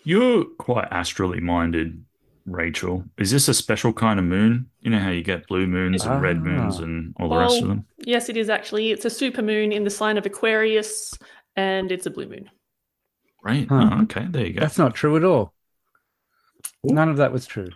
You're quite astrally minded, Rachel. Is this a special kind of moon? You know how you get blue moons and red moons Ah, and all the rest of Well, them? yes, it is actually. It's a supermoon in the sign of Aquarius, and it's a blue moon. Right. huh. Oh, okay. There you go. That's not true at all. Oh, None of that was true.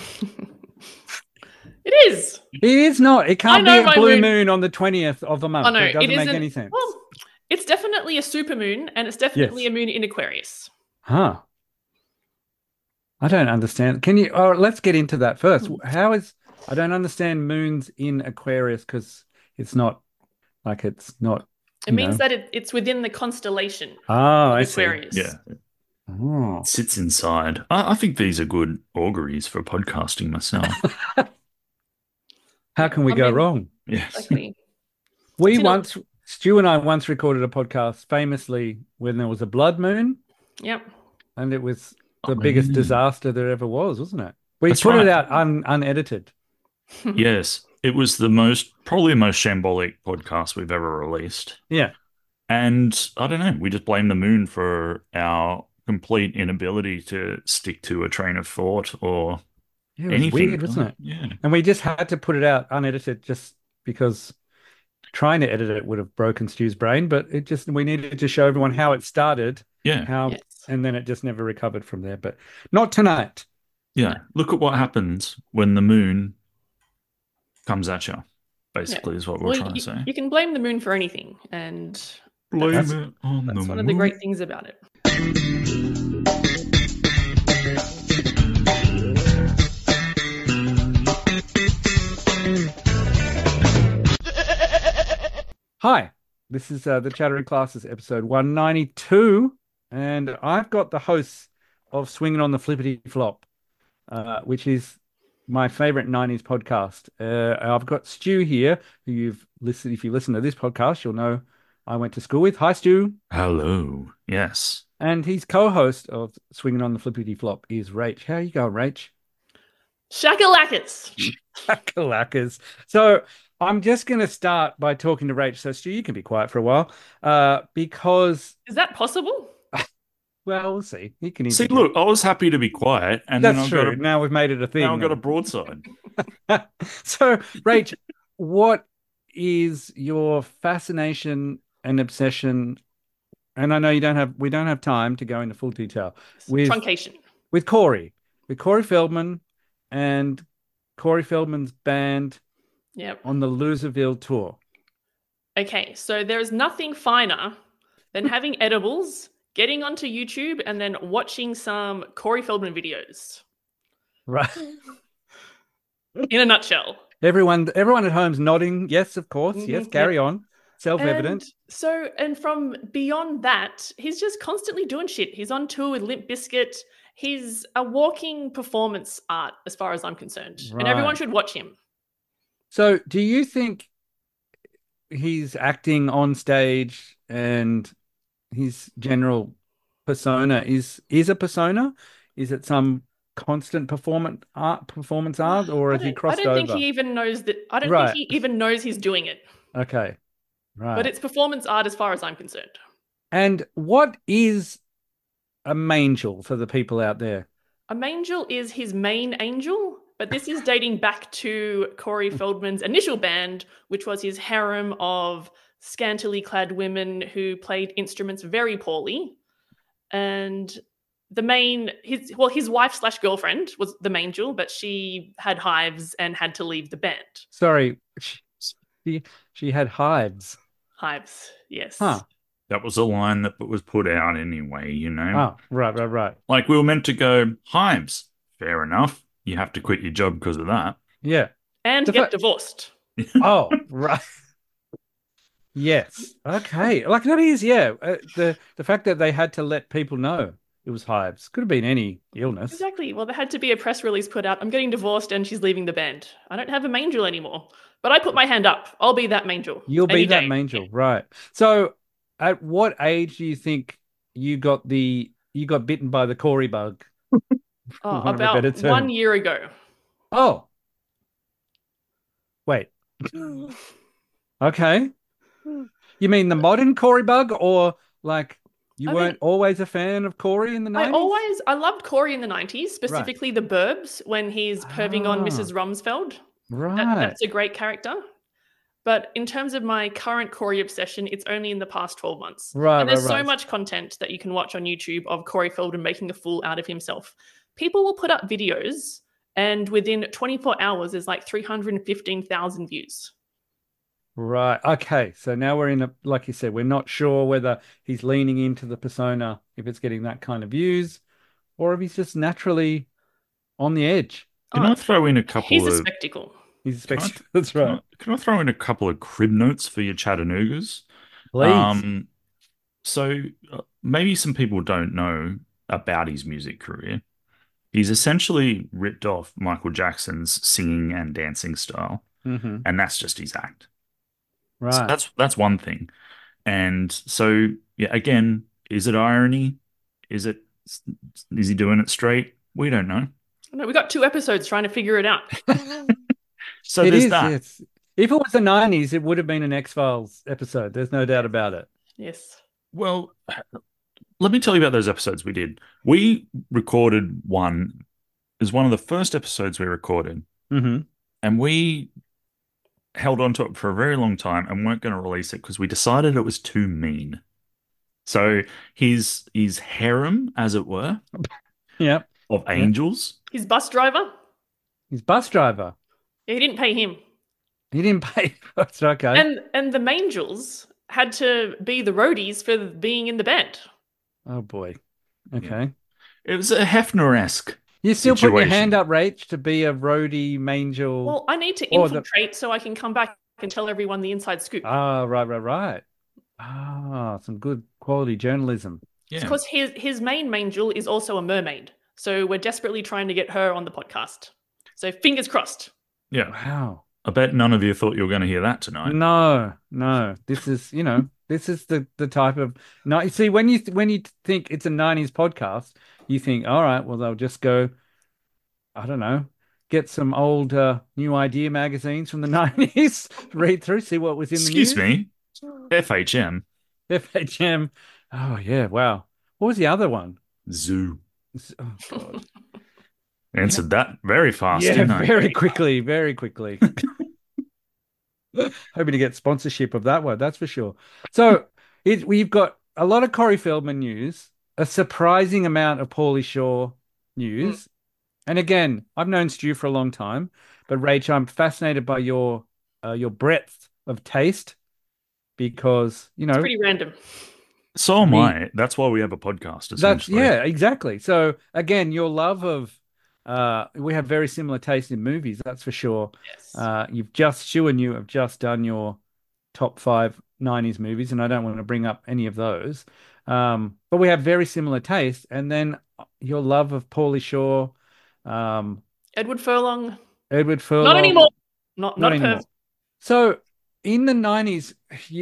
It is. It is not. It I can't be know a my blue moon. moon on the 20th of the Oh month. no, That it doesn't make isn't. any sense. Well, it's definitely a supermoon, and it's definitely Yes. a moon in Aquarius. Huh. I don't understand. Can you, oh, let's get into that first. I don't understand moons in Aquarius because it's not it's not, It you means know. that it's within the constellation Oh, of I see. Aquarius. yeah. It Oh. sits inside. I think these are good auguries for podcasting myself. How Yeah, can we I go mean, wrong? Yes. exactly. We It's in a, once, Stu and I once recorded a podcast famously when there was a blood moon, yep. and it was Oh, the biggest yeah. disaster there ever was, wasn't it? We That's put it right. out unedited. Yes. It was the most, probably the most shambolic podcast we've ever released. Yeah. And I don't know, we just blame the moon for our complete inability to stick to a train of thought or Yeah, it was anything. weird, wasn't it? Yeah. And we just had to put it out unedited just because trying to edit it would have broken Stu's brain, but we needed to show everyone how it started, Yeah. Yes. and then it just never recovered from there. But not tonight. Yeah. No. Look at what happens when the moon comes at you, Yeah. basically, is what we're Well, trying to say. you can blame the moon for anything, and Blame that's it on the that's one of the moon. great things about it. Hi, this is the Chattering Classes episode 192, and I've got the hosts of Swinging on the Flippity Flop, which is my favorite 90s podcast. I've got Stu here, who you've listened, if you listen to this podcast, you'll know I went to school with. Hi, Stu. Hello. Yes. And his co-host of Swinging on the Flippity Flop is Rach. How you going, Rach? Shakalakis. Calackers. So I'm just going to start by talking to Rach. So Stu, you can be quiet for a while, because, Is that possible? well, we'll see. You can See, interject. look, I was happy to be quiet, and then That's true. Now we've made it a now I've got a thing. broadside. So, Rach, what is your fascination and obsession? And I know we don't have time to go into full detail with Truncation. with Corey Feldman, and Corey Feldman's band Yep. on the Loserville tour. Okay, so there is nothing finer than having edibles, getting onto YouTube, and then watching some Corey Feldman videos. Right. In a nutshell. Everyone at home's nodding. Yes, of course. Yes, Mhm, carry yep. on. Self-evident. And from beyond that, he's just constantly doing shit. He's on tour with Limp Bizkit. He's a walking performance art, as far as I'm concerned. And everyone Right. should watch him. So, do you think he's acting on stage and his general persona is a persona? Is it some constant performance art, or has he I crossed don't think over? he even knows that. I don't think Right. he even knows he's doing it. Okay. But Right. it's performance art, as far as I'm concerned. And what is a mangel for the people out there? A mangel is his main angel, but this is dating back to Corey Feldman's initial band, which was his harem of scantily clad women who played instruments very poorly. And his wife slash girlfriend was the mangel, but she had hives and had to leave the band. Sorry, she had hives. Hives, yes. Huh. That was a line that was put out anyway, you know. Oh, right. Like we were meant to go, Hives. Fair enough. You have to quit your job because of that. Yeah. And The get fa- divorced. Oh, right. Yes. Okay. Like that is, yeah. The fact that they had to let people know it was hives could have been any illness. Exactly. Well, there had to be a press release put out. I'm getting divorced and she's leaving the band. I don't have a mangel anymore. But I put my hand up. I'll be that mangel. You'll be any that day. mangel, right? So, at what age do you think you got bitten by the Corey bug? Oh, Want of a better about term. 1 year ago. Oh, wait. Okay. You mean the modern Corey bug, or like You I weren't always a fan of Corey in the 90s? I loved Corey in the 90s, specifically The Burbs when he's perving on Mrs. Rumsfeld. Right. That's a great character. But in terms of my current Corey obsession, it's only in the past 12 months. Right, and there's right. so much content that you can watch on YouTube of Corey Feldman making a fool out of himself. People will put up videos, and within 24 hours, there's like 315,000 views. Right. Okay. So now we're in a, like you said, we're not sure whether he's leaning into the persona, if it's getting that kind of views, or if he's just naturally on the edge. Can I throw in a couple He's of... a spectacle. He's a spectacle. That's right. Can I throw in a couple of crib notes for your Chattanoogas? Please. So maybe some people don't know about his music career. He's essentially ripped off Michael Jackson's singing and dancing style, Mm-hmm. and that's just his act. So Right. that's one thing. And so, yeah, again, is it irony? Is he doing it straight? We don't know. No, we got 2 episodes trying to figure it out. So It there's is. that. Yes. If it was the 90s, it would have been an X-Files episode. There's no doubt about it. Yes. Well, let me tell you about those episodes we did. We recorded one. It was one of the first episodes we recorded, Mm-hmm. and we held on to it for a very long time and weren't going to release it because we decided it was too mean. So his harem, as it were, Yep. of angels. His bus driver, He's bus driver. he didn't pay him. He didn't pay. That's okay. And the Mangels had to be the roadies for being in the band. Oh boy. Okay. It was a Hefner-esque You still put your situation. hand up, Rach, to be a roadie mangel. Well, I need to Or the- infiltrate so I can come back and tell everyone the inside scoop. Ah, right. Ah, some good quality journalism. Yeah. Because his main Mangel is also a mermaid. So we're desperately trying to get her on the podcast. So fingers crossed. Yeah. Wow. I bet none of you thought you were going to hear that tonight. No. This is, this is the type of no. See, when you think it's a 90s podcast, you think, all right, well, they'll just go, I don't know, get some old New Idea magazines from the 90s, read through, see what was in the news. Excuse me, FHM, FHM. Oh yeah, wow. What was the other one? Zoo. Oh God. Answered that very fast, Yeah, didn't I? very quickly. Hoping to get sponsorship of that one, that's for sure. So we've got a lot of Corey Feldman news, a surprising amount of Pauly Shore news. And again, I've known Stu for a long time, but Rach, I'm fascinated by your breadth of taste because, It's pretty random. So am I. That's why we have a podcast, essentially. Yeah, exactly. So again, your love of we have very similar taste in movies, that's for sure. Yes. Stu and you have just done your top 5 90s movies, and I don't want to bring up any of those. But we have very similar taste. And then your love of Pauly Shore, Edward Furlong. Not anymore. Not anymore. So in the 90s,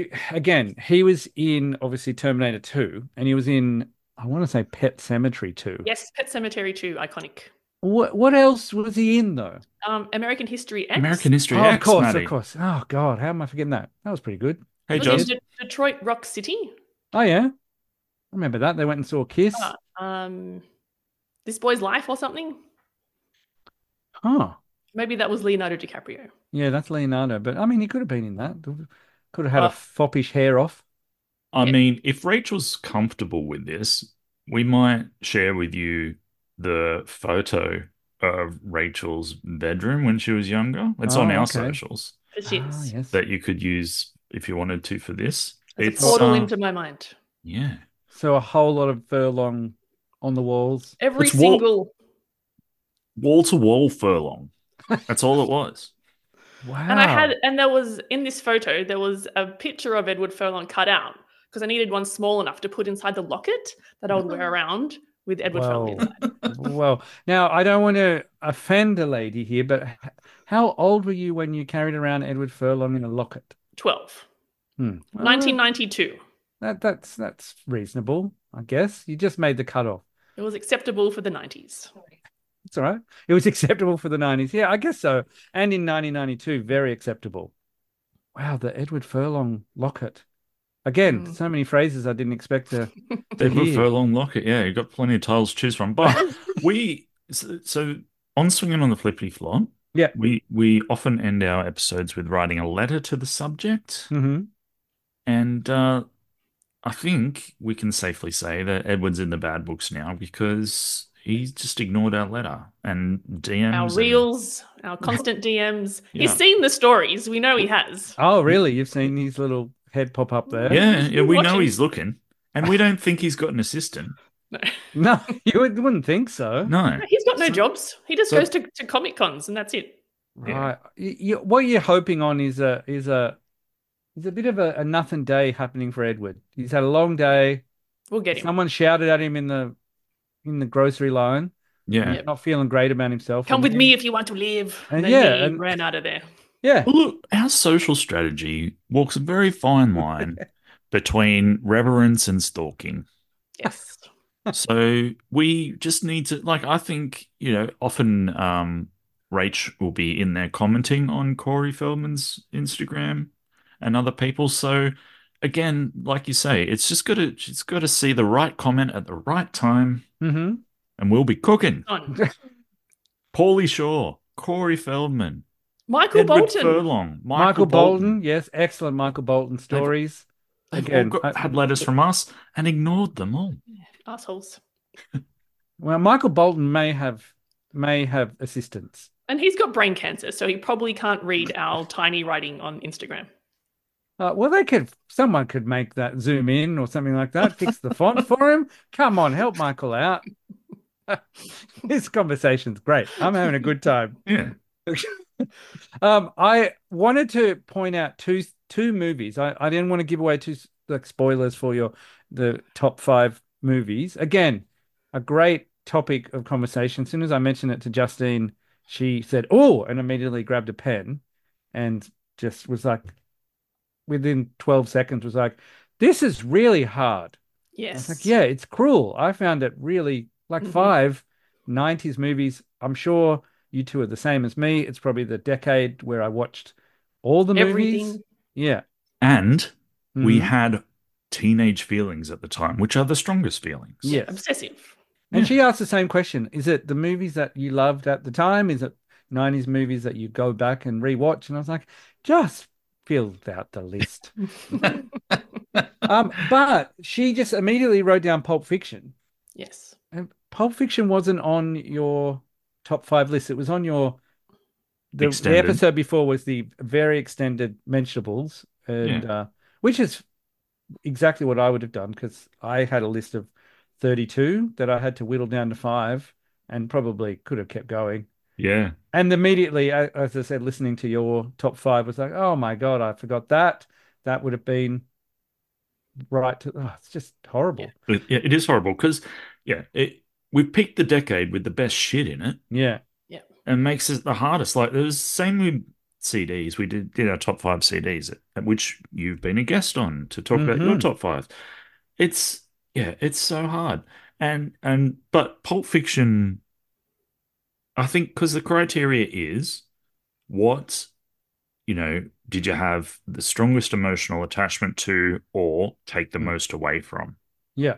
he was in obviously Terminator 2, and he was in, I want to say, Pet Sematary 2. Yes, Pet Cemetery 2, iconic. What else was he in though? American History X. American History Oh, X, Maddie. of course. Oh God, how am I forgetting that? That was pretty good. Hey, Was Joss. it Detroit Rock City? Oh yeah, I remember that. They went and saw Kiss. This Boy's Life or something? Huh. Maybe that was Leonardo DiCaprio. Yeah, that's Leonardo. But I mean, he could have been in that. Could have had a foppish hair off. I mean, if Rachel's comfortable with this, we might share with you the photo of Rachel's bedroom when she was younger. It's on our socials For shits. Yes. that you could use if you wanted to for this. It's a portal into my mind. Yeah. So a whole lot of Furlong on the walls. Every It's single. Wall-to-wall furlong. That's all it was. Wow. And there was, in this photo, there was a picture of Edward Furlong cut out because I needed one small enough to put inside the locket that I would wear around with Edward Furlong inside. Well, now I don't want to offend a lady here, but how old were you when you carried around Edward Furlong in a locket? 12. Well, 1992. That's reasonable, I guess. You just made the cutoff. It was acceptable for the 90s. It's all right. It was acceptable for the 90s. Yeah, I guess so. And in 1992, very acceptable. Wow, the Edward Furlong locket. Again, so many phrases I didn't expect to Edward hear. Furlong Lockett. Yeah, you've got plenty of titles to choose from. But so on Swinging on the Flippity Flop, Yeah. we often end our episodes with writing a letter to the subject. Mm-hmm. And I think we can safely say that Edward's in the bad books now because he's just ignored our letter and DMs. Our reels, our constant DMs. Yeah. He's seen the stories. We know he has. Oh, really? You've seen his little head pop up there? Yeah, we know watching. he's looking. And we don't think he's got an assistant. No. No, you wouldn't think so. No. He's got no jobs. He just goes to Comic Cons and that's it. Right. What you're hoping on is a bit of a nothing day happening for Edward. He's had a long day. We'll get him. Someone shouted at him in the grocery line. Yeah. Yep. Not feeling great about himself. Come with me if you want to live. And then yeah, he and- ran out of there. Yeah. Well, look, our social strategy walks a very fine line between reverence and stalking. Yes. So we just need to, like, I think, often Rach will be in there commenting on Corey Feldman's Instagram and other people. So again, like you say, it's got to see the right comment at the right time, Mm-hmm. and we'll be cooking. On. Paulie Shaw, Corey Feldman, Michael Edward Bolton. Furlong, Michael Bolton. Yes, excellent Michael Bolton stories. They've Again, all had letters from us and ignored them all. Assholes. Well, Michael Bolton may have assistants. And he's got brain cancer, so he probably can't read our tiny writing on Instagram. Well, someone could make that zoom in or something like that, fix the font for him. Come on, help Michael out. This conversation's great. I'm having a good time. Yeah. I wanted to point out two movies. I didn't want to give away two spoilers for the top 5 movies. Again, a great topic of conversation. As soon as I mentioned it to Justine, she said, "Oh," and immediately grabbed a pen and just was like, within 12 seconds, was like, "This is really hard." Yes. I was like, yeah, it's cruel. I found it really, like 5 90s movies. I'm sure you two are the same as me. It's probably the decade where I watched all the movies. Everything. Yeah. And we Mhm. had teenage feelings at the time, which are the strongest feelings. Yes. Obsessive. And she asked the same question. Is it the movies that you loved at the time? Is it 90s movies that you go back and rewatch? And I was like, just fill out the list. But she just immediately wrote down Pulp Fiction. Yes. And Pulp Fiction wasn't on your top 5 list. It was on the Extended. episode before was the very extended mentionables, and which is exactly what I would have done, because I had a list of 32 that I had to whittle down to 5 and probably could have kept going. Yeah. And immediately, as I said, listening to your top 5 was like, oh my God, I forgot that. That would have been right to, it's just horrible. It is horrible because, we picked the decade with the best shit in it. Yeah. And makes it the hardest. Like, it was same with CDs. We did our top 5 CDs, at which you've been a guest on to talk about your top 5. It's so hard. But Pulp Fiction, I think, because the criteria is what, did you have the strongest emotional attachment to or take the most away from? Yeah.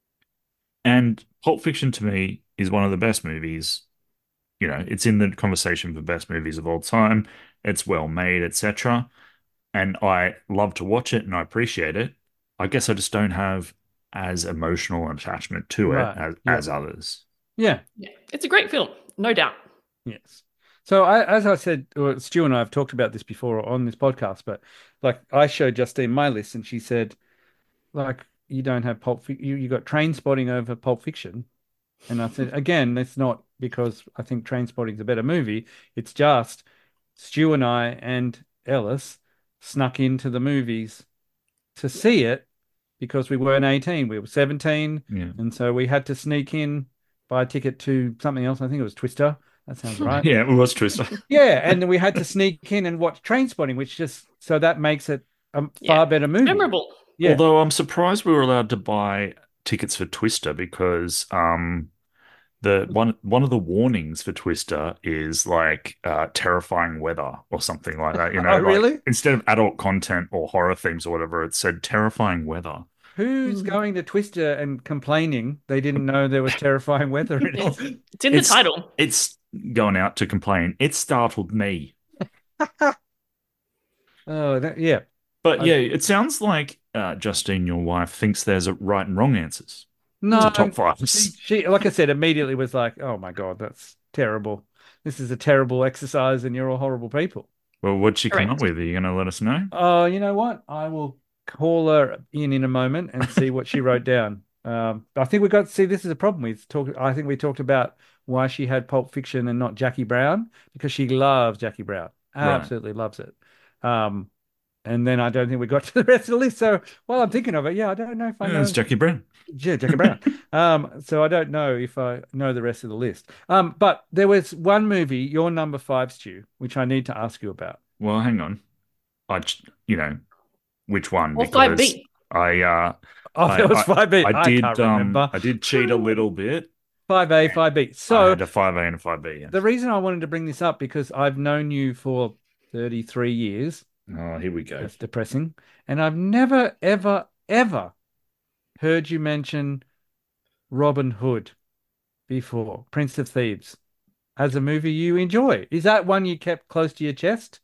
And Pulp Fiction to me is one of the best movies. It's in the conversation for best movies of all time. It's well made, etc. And I love to watch it and I appreciate it. I guess I just don't have as emotional an attachment to it as others. Yeah. It's a great film, no doubt. Yes. So as I said, Stu and I have talked about this before on this podcast, but like I showed Justine my list and she said, like, you don't have you got Trainspotting over Pulp Fiction. And I said, again, that's not because I think Trainspotting is a better movie. It's just Stu and I and Ellis snuck into the movies to see it because we weren't 18. We were 17. Yeah. And so we had to sneak in, buy a ticket to something else. I think it was Twister. That sounds right. Yeah, it was Twister. Yeah. And then we had to sneak in and watch Trainspotting, which so that makes it a far better movie. Memorable. Yeah. Although I'm surprised we were allowed to buy tickets for Twister because one of the warnings for Twister is like terrifying weather or something like that. Oh, Like really? instead of adult content or horror themes or whatever, it said terrifying weather. Who's going to Twister and complaining they didn't know there was terrifying weather in It's, it? it's in the title. It's going out to complain. It startled me. Oh, yeah. But yeah, it sounds like Justine, your wife, thinks there's a right and wrong answers to No, top fives. she, like I said, immediately was like, "Oh my God, that's terrible. This is a terrible exercise, and you're all horrible people." Well, what'd she come up Correct. with? Are you going to let us know? Oh, you know what? I will call her in a moment and see what she wrote down. I think we got to see this is a problem. I think we talked about why she had Pulp Fiction and not Jackie Brown because she loves Jackie Brown, Right. absolutely loves it. Um, and then I don't think we got to the rest of the list. So while I'm thinking of it, yeah, I don't know if I Yeah, know. it's Jackie Brown. Yeah, Jackie Brown. So I don't know if I know the rest of the list. But there was one movie, your number five, Stu, which I need to ask you about. Well, hang on. You know, which one? Or Because 5B. I Oh, I that was I, 5B. I I can't did remember. I did cheat a little bit. 5A, 5B. I So had a 5A and a 5B, yes. the reason I wanted to bring this up because I've known you for 33 years. Oh, here we go. That's depressing. And I've never, ever, ever heard you mention Robin Hood before, Prince of Thieves, as a movie you enjoy. Is that one you kept close to your chest?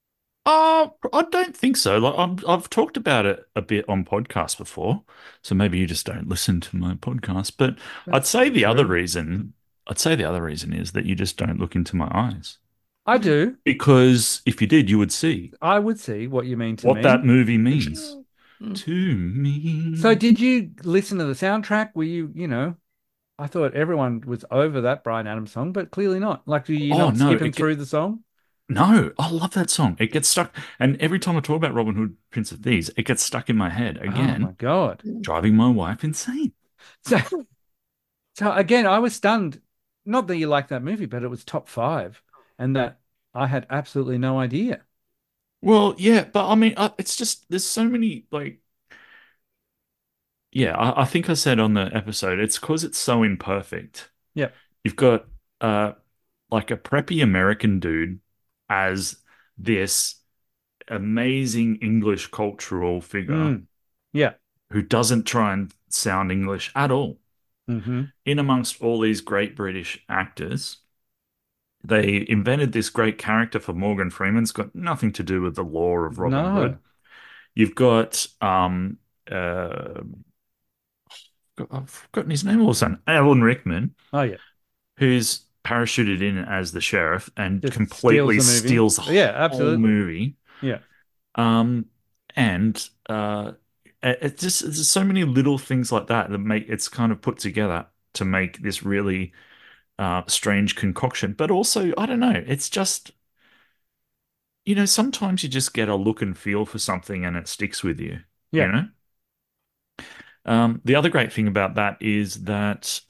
I don't think so. Like I've talked about it a bit on podcasts before, so maybe you just don't listen to my podcast. But I'd That's say the other true. reason, I'd say the other reason is that you just don't look into my eyes. I do. Because if you did, you would see I would see what you mean to what me. that movie means Mm. to me. So did you listen to the soundtrack? Were you, I thought everyone was over that Bryan Adams song, but clearly not. Like, do you Oh not no, skipping through the song? no, I love that song. It gets stuck, and every time I talk about Robin Hood, Prince of Thieves, it gets stuck in my head Oh my again, God. driving my wife insane. So, so again, I was stunned. Not that you like that movie, but it was top five, and that I had absolutely no idea. Well, yeah, but I mean, it's just there's so many like, yeah, I think I said on the episode, it's because it's so imperfect. Yep. You've got uh like a preppy American dude as this amazing English cultural figure Mm. Yeah. who doesn't try and sound English at all. Mm-hmm. In amongst all these great British actors, they invented this great character for Morgan Freeman. It's got nothing to do with the lore of Robin No. Hood. You've got I've forgotten his name all of a sudden, Alan Rickman, Oh yeah. who's parachuted in as the sheriff and Just completely steals the movie. steals the Yeah, whole absolutely. movie. Yeah. Um, and it's just there's so many little things like that that make it's kind of put together to make this really strange concoction. But also, I don't know, it's just sometimes you just get a look and feel for something and it sticks with you, you Yeah. know? The other great thing about that is that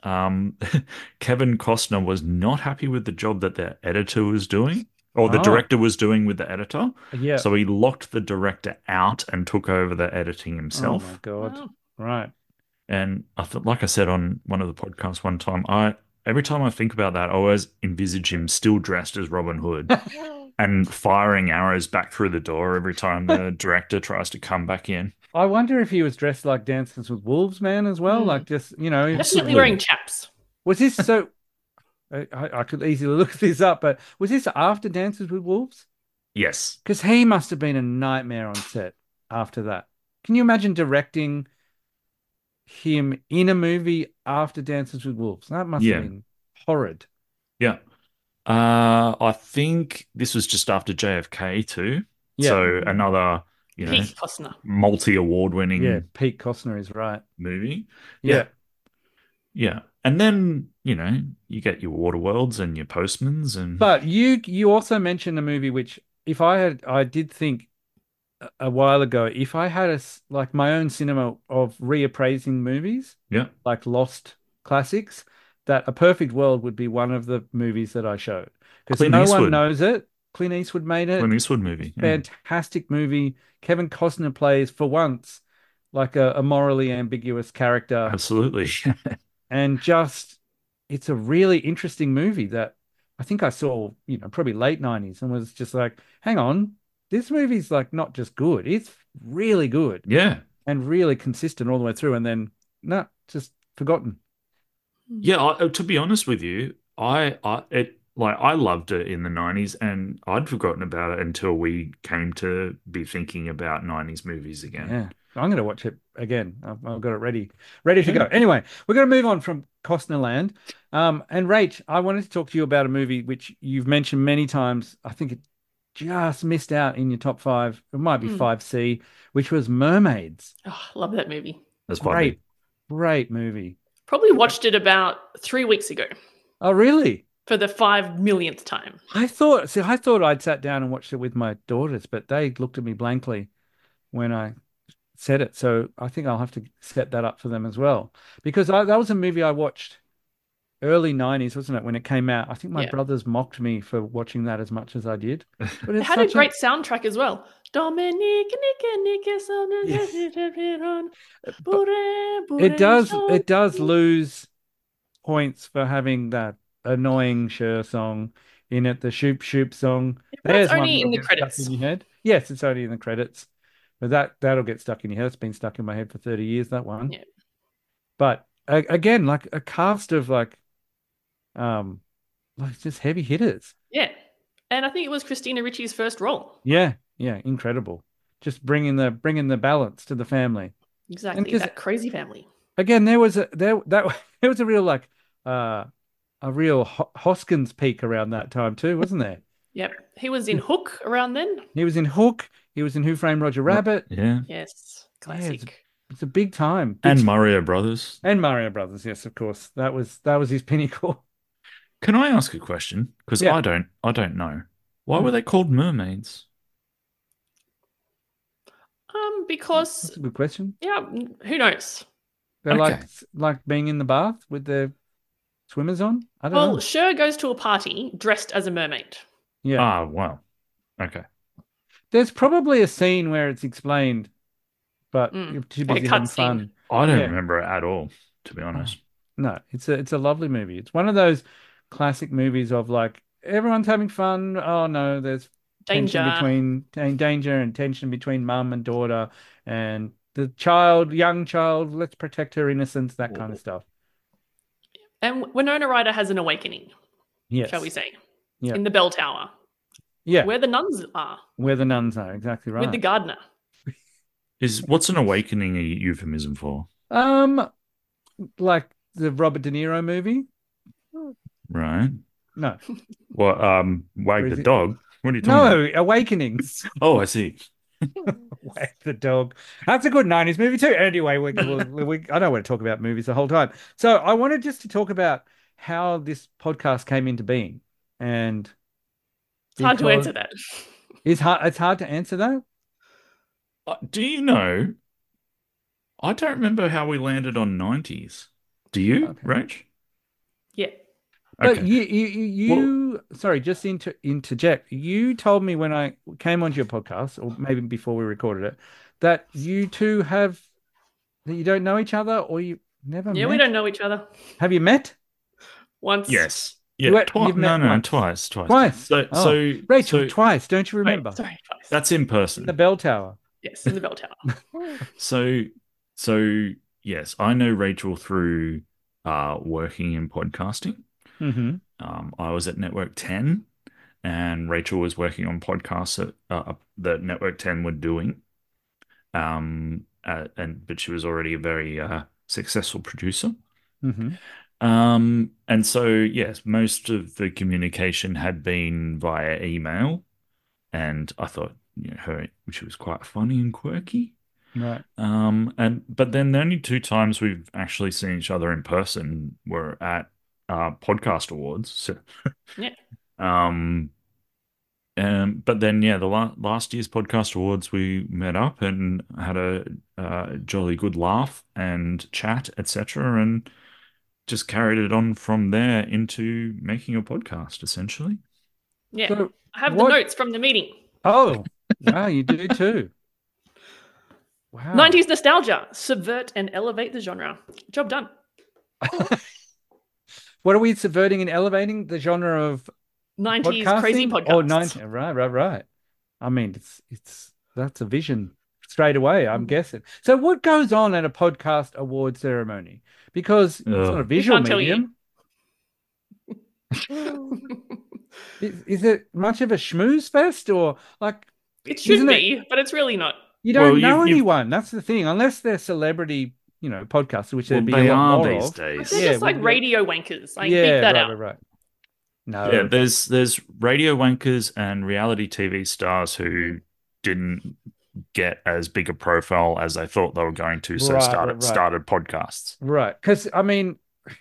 Kevin Costner was not happy with the job that the editor was doing, or the Oh, director was doing with the editor. yeah. So he locked the director out and took over the editing Oh my himself. God. Wow. Right. And I thought, like I said on one of the podcasts one time, every time I think about that, I always envisage him still dressed as Robin Hood and firing arrows back through the door every time the director tries to come back in. I wonder if he was dressed like Dances with Wolves man as well. Like just, Definitely Possibly. wearing chaps. was this so I could easily look this up, but was this after Dances with Wolves? Yes. Because he must have been a nightmare on set after that. Can you imagine directing him in a movie after Dances with Wolves? That must have Yeah. been horrid. Yeah. I think this was just after JFK too. Yeah. So another, Pete Costner. multi-award Yeah, winning Pete Costner is right. movie. Yeah. Yeah. And then, you get your Waterworlds and your Postmans and But you also mentioned a movie which I did think a while ago, if I had like my own cinema of reappraising movies, yeah. like lost classics, that A Perfect World would be one of the movies that I showed because Clint no one Eastwood. knows it. Clint Eastwood made it. Clint Eastwood movie. Yeah. Fantastic movie. Kevin Costner plays for once like a morally ambiguous character Absolutely. and just it's a really interesting movie that I think I saw, probably late 90s and was just like, hang on, this movie's like not just good, it's really good Yeah. and really consistent all the way through. And then, no, just forgotten. Yeah, to be honest with you, I loved it in the 90s and I'd forgotten about it until we came to be thinking about 90s movies again. Yeah. I'm going to watch it again. I've got it ready to Yeah. go. Anyway, we're going to move on from Costner Land. And Rach, I wanted to talk to you about a movie which you've mentioned many times. I think it just missed out in your top 5. It might be 5C, which was Mermaids. Oh, love that movie. That's quite Great movie. Probably watched it about 3 weeks ago Oh, really? for the 5 millionth time. I thought I'd sat down and watched it with my daughters, but they looked at me blankly when I said it. So I think I'll have to set that up for them as well. Because that was a movie I watched early 90s, wasn't it, when it came out? I think my brothers mocked me for watching that as much as I did. But It had a great soundtrack as well. Dominique, it does lose points for having that annoying Cher song in it, the Shoop Shoop song. That's only in the credits. In your head. Yes, it's only in the credits. But that'll get stuck in your head. It's been stuck in my head for 30 years, that one. Yeah. But again, like a cast of like just heavy hitters. Yeah. And I think it was Christina Ricci's first role. Yeah, incredible. Just bringing the balance to the family. Exactly, that crazy family. Again, there was a real like a real Hoskins peak around that time too, wasn't there? Yep. He was in Hook around then. He was in Hook. He was in Who Framed Roger Rabbit. Yeah. Yes. Classic. Yeah, it's a big time. And Mario Brothers. And Mario Brothers, yes, of course. That was his pinnacle. Can I ask a question? Because I don't know. Why were they called mermaids? Because That's a good question. Yeah, who knows? They're like being in the bath with their swimmers on. I don't know. Well, Cher goes to a party dressed as a mermaid. Yeah. Ah, wow. Okay. There's probably a scene where it's explained, but you're too busy having fun. I don't remember it at all, to be honest. No, it's a lovely movie. It's one of those classic movies of like everyone's having fun. Oh no, there's danger and tension between mum and daughter and the young child. Let's protect her innocence, that kind of stuff. And Winona Ryder has an awakening. Yes. Shall we say? Yeah. In the bell tower. Yeah. Where the nuns are. Where the nuns are, exactly right. With the gardener. What's an awakening a euphemism for? Like the Robert De Niro movie. Right. No. Well, Wag the Dog. What are you talking about? No, Awakenings. Oh, I see. Wag the Dog. That's a good 90s movie too. Anyway, I don't want to talk about movies the whole time. So I wanted just to talk about how this podcast came into being. And it's hard to answer that. It's hard to answer that? Do you know? I don't remember how we landed on 90s. Do you, Rach? Yeah. But you sorry, just to interject. You told me when I came onto your podcast, or maybe before we recorded it, that you two that you don't know each other, or you never met? Yeah, we don't know each other. Have you met? Once. Yes. Yeah, twice. No, twice. Twice. So Rachel, twice. Don't you remember? Wait, sorry, twice. That's in person. In the bell tower. Yes, in the bell tower. So yes, I know Rachel through working in podcasting. Mm-hmm. I was at Network 10, and Rachel was working on podcasts that Network 10 were doing. But she was already a very successful producer. Mm-hmm. And so yes, most of the communication had been via email, and I thought she was quite funny and quirky. Right. But then the only 2 times we've actually seen each other in person were at podcast awards. So, yeah. But then the last year's podcast awards we met up and had a jolly good laugh and chat, etc., and just carried it on from there into making a podcast, essentially. Yeah. So I have the notes from the meeting. Oh, wow, you do too. Wow. 90s nostalgia. Subvert and elevate the genre. Job done. What are we subverting and elevating? The genre of 90s crazy podcasting? Oh, podcasts. 90. Right. I mean, that's a vision straight away, I'm guessing. So what goes on at a podcast award ceremony? Because it's not a visual can't tell you. medium. Is it much of a schmooze fest or like It should isn't be, but it's really not. you don't Well, know you've- anyone. That's the thing. Unless they're celebrity, podcasters, which there'd be they a lot are more these of. days. They're just like radio wankers. Like, beat that out. Right. No. Yeah, there's radio wankers and reality TV stars who didn't get as big a profile as they thought they were going to, so started podcasts. Right. Because I mean,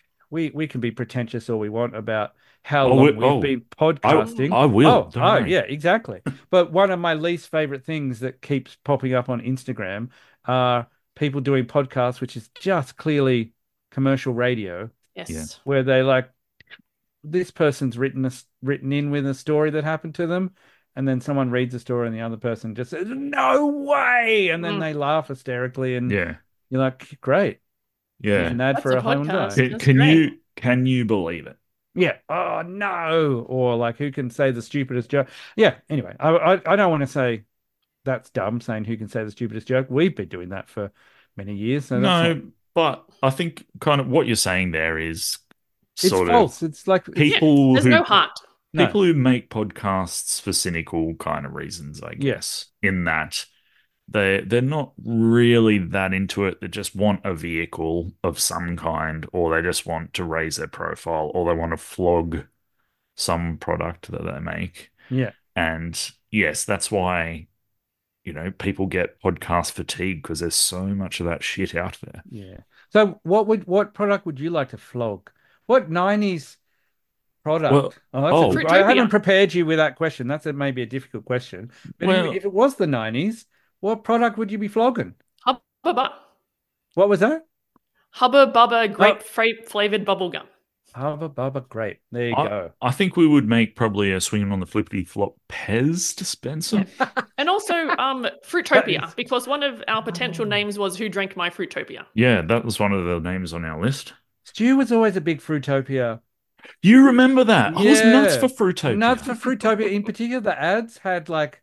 we can be pretentious all we want about how long we've been podcasting. I will. Yeah, exactly. But one of my least favorite things that keeps popping up on Instagram are people doing podcasts, which is just clearly commercial radio. Yes. Yeah. Where they like this person's written in with a story that happened to them, and then someone reads the story and the other person just says, "No way!" And then they laugh hysterically, and you're like, "Great, yeah." an ad for a podcast. Can you believe it? Yeah. Oh no. Or like, who can say the stupidest joke? Yeah. Anyway, I don't want to say that's dumb saying who can say the stupidest joke. We've been doing that for many years. So but I think kind of what you're saying there is it's false. It's like people there's no heart. People who make podcasts for cynical kind of reasons, I guess, in that they're not really that into it. They just want a vehicle of some kind, or they just want to raise their profile, or they want to flog some product that they make. Yeah. And yes, that's why, people get podcast fatigue because there's so much of that shit out there. Yeah. So what product would you like to flog? What 90s product? I haven't prepared you with that question. That's maybe a difficult question. But if it was the 90s, what product would you be flogging? Hubba Bubba. What was that? Hubba Bubba grape flavored bubblegum. Hubba Bubba grape. There you go. I think we would make probably a Swinging on the Flippity Flop Pez dispenser. Yeah. And also Fruitopia, because one of our potential names was Who Drank My Fruitopia. Yeah, that was one of the names on our list. Stu was always a big Fruitopia. You remember that? Yeah. I was nuts for Fruitopia. Nuts for Fruitopia. In particular, the ads had like,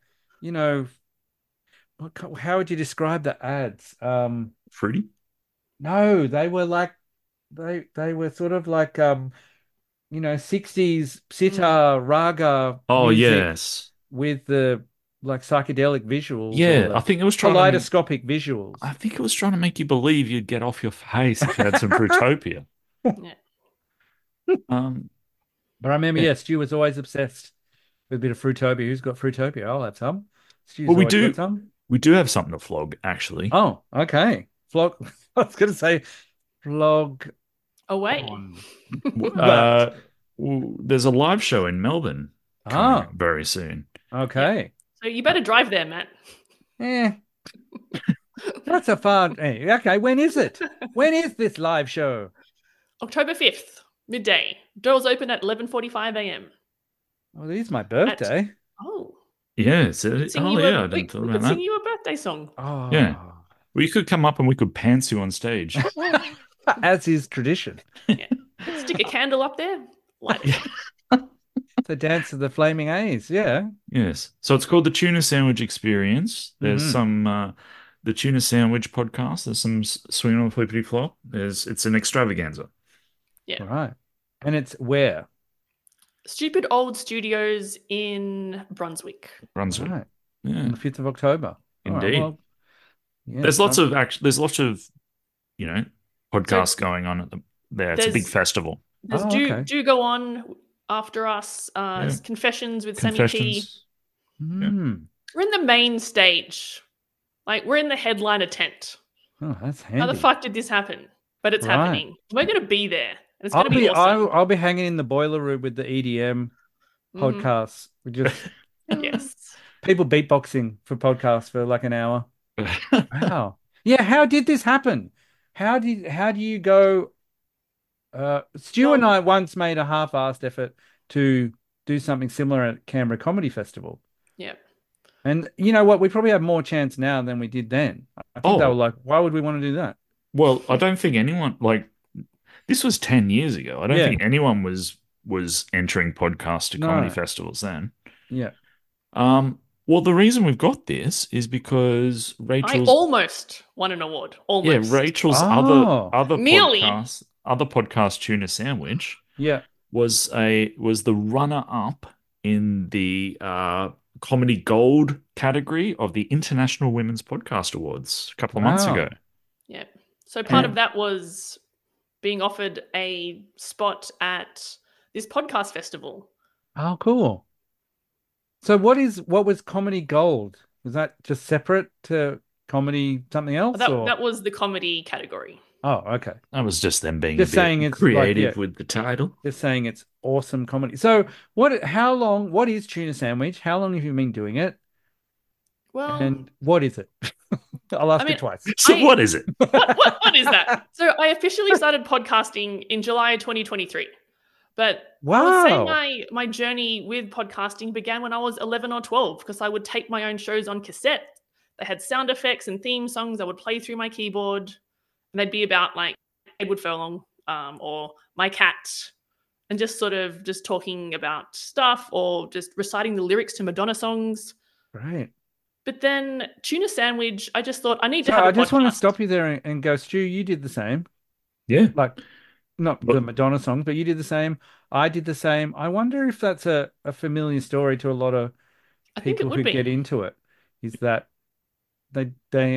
how would you describe the ads? Fruity? No, they were like, they were sort of like, 60s sitar raga. Oh, yes. With the like psychedelic visuals. Yeah, I think it was trying kaleidoscopic visuals. I think it was trying to make you believe you'd get off your face if you had some Fruitopia. Yeah. But I remember, Stu was always obsessed with a bit of Fruitopia. Who's got Fruitopia? I'll have some. Stu's we do have something to flog, actually. Oh, okay. Flog. I was going to say flog away. There's a live show in Melbourne coming up very soon. Okay. Yeah. So you better drive there, Matt. That's a fun. Okay, when is it? When is this live show? October 5th, midday. Doors open at 11:45 a.m. Well, it is my birthday. Yeah. I didn't think about that. Sing you a birthday song. Oh. Yeah. Well, you could come up and we could pants you on stage. As is tradition. Yeah. Stick a candle up there. Light it. The Dance of the Flaming A's, yeah. Yes. So it's called the Tuna Sandwich Experience. There's some the Tuna Sandwich podcast. There's some Swinging on the Flippity Flop. It's an extravaganza. Yeah. All right. And it's where? Stupid Old Studios in Brunswick. Right. Yeah. On the 5th of October. Indeed. Right, there's lots of podcasts going on there. It's a big festival. Do go on after us. Confessions with Sammy T. Mm. We're in the main stage. Like, we're in the headliner tent. Oh, that's handy. How the fuck did this happen? But it's happening. We're going to be there. And it's going to be awesome. I'll be hanging in the boiler room with the EDM podcasts. We just yes. People beatboxing for podcasts for like an hour. Wow. Yeah, how did this happen? How do you go? Stu and I once made a half-assed effort to do something similar at Canberra Comedy Festival. Yeah. And you know what? We probably have more chance now than we did then. I think they were like, why would we want to do that? Well, I don't think anyone This was 10 years ago. I don't Yeah. think anyone was entering podcasts to comedy No. festivals then. Yeah. Well, the reason we've got this is because I Rachel's almost won an award. yeah, Almost. Rachel's Oh. Nearly. other podcast Tuna Sandwich Yeah. was the runner up in the comedy gold category of the International Women's Podcast Awards a couple of months ago. Wow. Yeah. So part Yeah. of that was being offered a spot at this podcast festival. Oh, cool. So what was Comedy Gold? Was that just separate to comedy something else? or? That was the comedy category. Oh, okay. That was just them being Just a bit saying it's creative with the title. Just saying it's awesome comedy. So what is Tuna Sandwich? How long have you been doing it? Well, And what is it? I'll ask it twice. So what is it? What is that? So I officially started podcasting in July 2023. But I would say my journey with podcasting began when I was 11 or 12 because I would tape my own shows on cassette. They had sound effects and theme songs I would play through my keyboard. And they'd be about like Edward Furlong or my cat and just sort of just talking about stuff or just reciting the lyrics to Madonna songs. Right. But then Tuna Sandwich, I just thought I need to have I a just podcast. want to stop you there and go, Stu, you did the same. Yeah. Like, not the Madonna songs, but you did the same. I did the same. I wonder if that's a familiar story to a lot of people who get into it. Is that they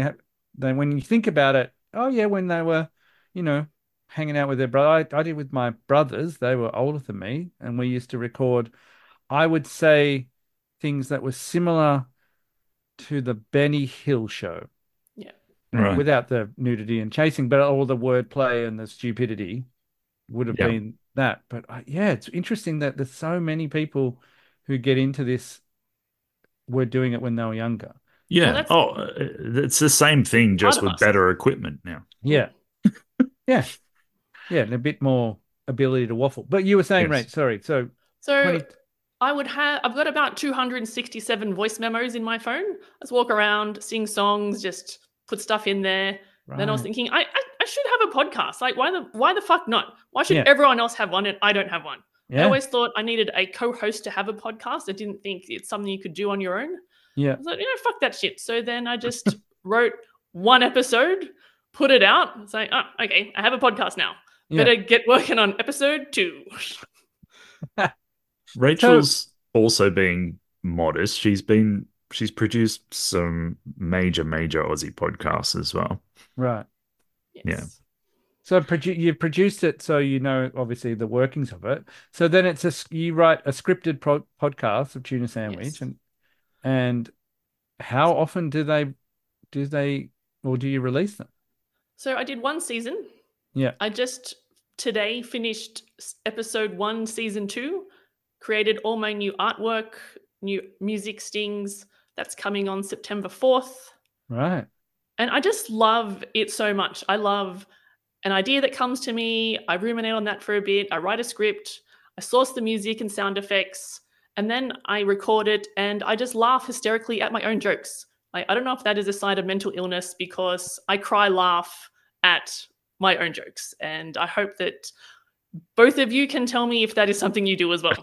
when you think about it, oh yeah, when they were, hanging out with their brother, I did with my brothers. They were older than me, and we used to record. I would say things that were similar to the Benny Hill show. Yeah. Right. Without the nudity and chasing, but all the wordplay and the stupidity would have been that. But yeah, it's interesting that there's so many people who get into this were doing it when they were younger. Yeah. It's the same thing, just with better equipment now. Yeah. Yeah. Yeah. And a bit more ability to waffle. But you were saying, right, sorry. So I've got about 267 voice memos in my phone. Let's walk around, sing songs, just put stuff in there. Right. Then I was thinking, I should have a podcast. Like, why the fuck not? Why should everyone else have one and I don't have one? Yeah. I always thought I needed a co-host to have a podcast. I didn't think it's something you could do on your own. Yeah. I was like, fuck that shit. So then I just wrote one episode, put it out, and say, okay, I have a podcast now. Yeah. Better get working on episode 2. Rachel's also being modest. She's produced some major Aussie podcasts as well. Right. Yes. Yeah. So you produced it, so you know obviously the workings of it. So then you write a scripted podcast of Tuna Sandwich, yes. and how often do you release them? So I did one season. Yeah. I just today finished episode 1, season 2. Created all my new artwork, new music stings. That's coming on September 4th. Right. And I just love it so much. I love an idea that comes to me. I ruminate on that for a bit. I write a script. I source the music and sound effects. And then I record it and I just laugh hysterically at my own jokes. I don't know if that is a sign of mental illness because I laugh at my own jokes. And I hope that both of you can tell me if that is something you do as well.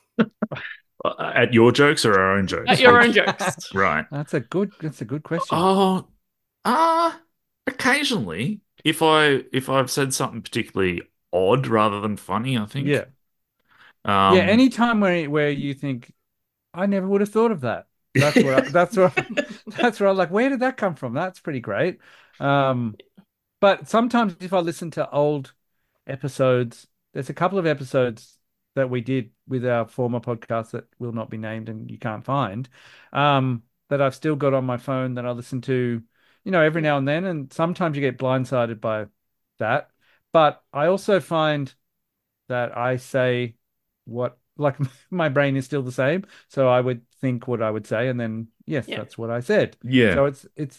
At your jokes or our own jokes? At your own jokes. Right. That's a good question. Oh, occasionally, if I've said something particularly odd rather than funny, I think. Yeah. Any time where you think, I never would have thought of that. That's where I'm like, where did that come from? That's pretty great. But sometimes if I listen to old episodes, there's a couple of episodes that we did with our former podcast that will not be named and you can't find, that I've still got on my phone that I listen to, every now and then. And sometimes you get blindsided by that. But I also find that I say my brain is still the same. So I would think what I would say. And then, yes, that's what I said. Yeah. So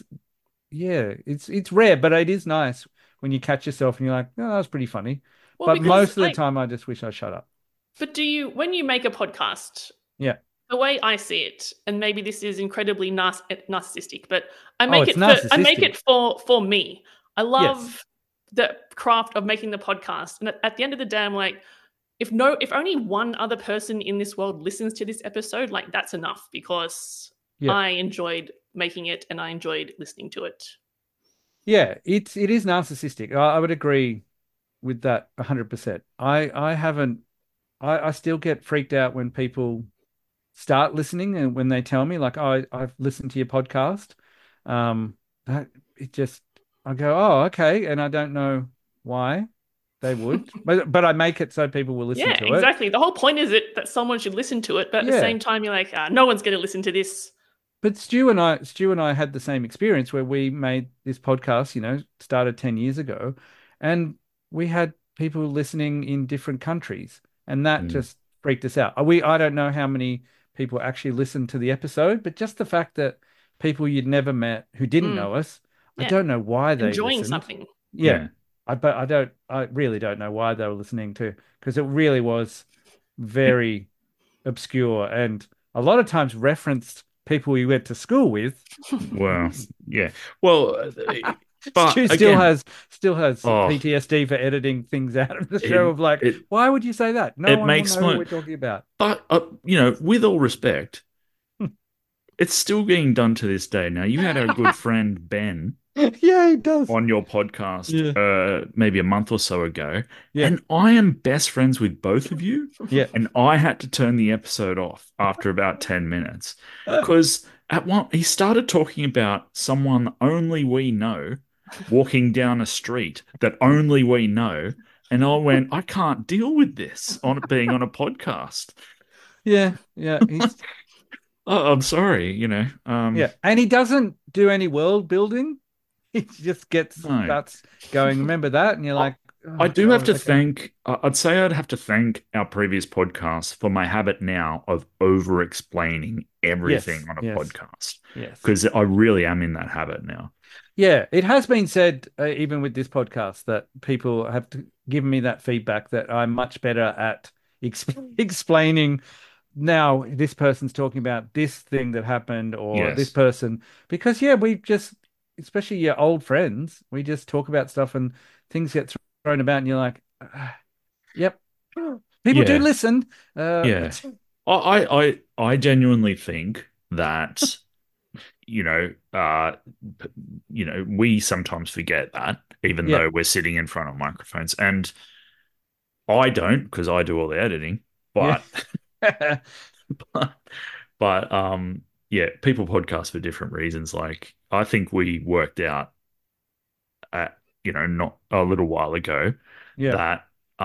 it's rare, but it is nice when you catch yourself and you're like, oh, that was pretty funny. Well, but most of the time I just wish I shut up. But when you make a podcast, the way I see it, and maybe this is incredibly narcissistic, but I make it for me. I love the craft of making the podcast. And at the end of the day, I'm like, if only one other person in this world listens to this episode, like that's enough, because I enjoyed making it and I enjoyed listening to it. Yeah, it is narcissistic. I would agree with that 100%. I still get freaked out when people start listening and when they tell me like, oh, I've listened to your podcast. I go, oh, okay. And I don't know why they would, but I make it so people will listen to it. Yeah, exactly. The whole point is that someone should listen to it, but at the same time, you're like, no one's going to listen to this. But Stu and I had the same experience where we made this podcast, started 10 years ago, and we had people listening in different countries, and that just freaked us out. I don't know how many people actually listened to the episode, but just the fact that people you'd never met who didn't know us, I don't know why they enjoying listened. Something. Yeah. I really don't know why they were listening to, because it really was very obscure and a lot of times referenced people we went to school with. Well, yeah. Well, but Stu still has PTSD for editing things out of the show of like, why would you say that? No one will know what we're talking about. But, with all respect, it's still being done to this day. Now, you had our good friend Ben. Yeah, he does. On your podcast maybe a month or so ago. Yeah. And I am best friends with both of you. Yeah. And I had to turn the episode off after about 10 minutes because he started talking about someone only we know walking down a street that only we know. And I went, I can't deal with this being on a podcast. Yeah. Yeah. Oh, I'm sorry, yeah. And he doesn't do any world building. He just starts going, remember that? And you're like, I do have to thank, I'd say I'd have to thank our previous podcast for my habit now of over-explaining everything on a podcast. Yes. Because I really am in that habit now. Yeah, it has been said, even with this podcast, that people have given me that feedback that I'm much better at explaining. Now, this person's talking about this thing that happened or this person. Because, we just, especially your old friends, we just talk about stuff and things get thrown about and you're like, yep, people do listen. I genuinely think that, we sometimes forget that, even though we're sitting in front of microphones. And I don't, because I do all the editing, but... people podcast for different reasons. Like, I think we worked out not a little while ago that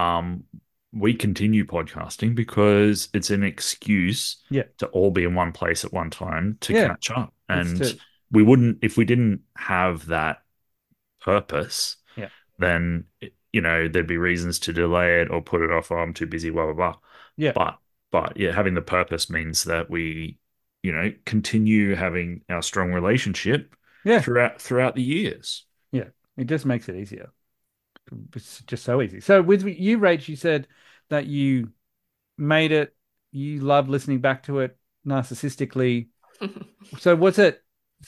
we continue podcasting because it's an excuse to all be in one place at one time to catch up. And we wouldn't, if we didn't have that purpose, then there'd be reasons to delay it or put it off. Oh, I'm too busy, blah blah blah. But having the purpose means that we, continue having our strong relationship throughout the years. Yeah, it just makes it easier. It's just so easy. So with you, Rach, you said that you made it, you love listening back to it narcissistically. So was it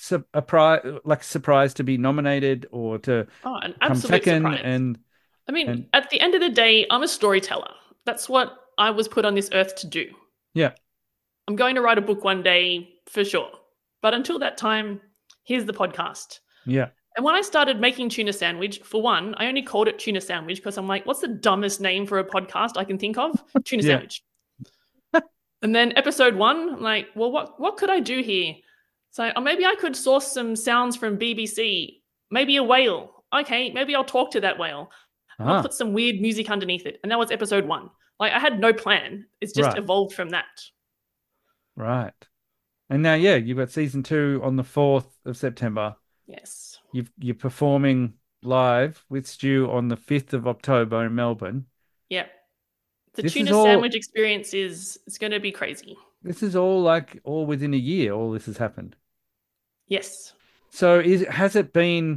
a surprise to be nominated or to come second? Surprise. At the end of the day, I'm a storyteller. That's what I was put on this earth to do. Yeah. I'm going to write a book one day for sure. But until that time, here's the podcast. Yeah. And when I started making Tuna Sandwich, for one, I only called it Tuna Sandwich because I'm like, what's the dumbest name for a podcast I can think of? Tuna Sandwich. And then episode 1, I'm like, well, what could I do here? So maybe I could source some sounds from BBC. Maybe a whale. Okay, maybe I'll talk to that whale. I'll put some weird music underneath it. And that was episode 1. Like, I had no plan. It's just evolved from that. Right. And now, you've got season 2 on the 4th of September. Yes. You're performing live with Stu on the 5th of October in Melbourne. Yep. The Tuna Sandwich experience it's going to be crazy. This is all within a year, all this has happened. Yes. So has it been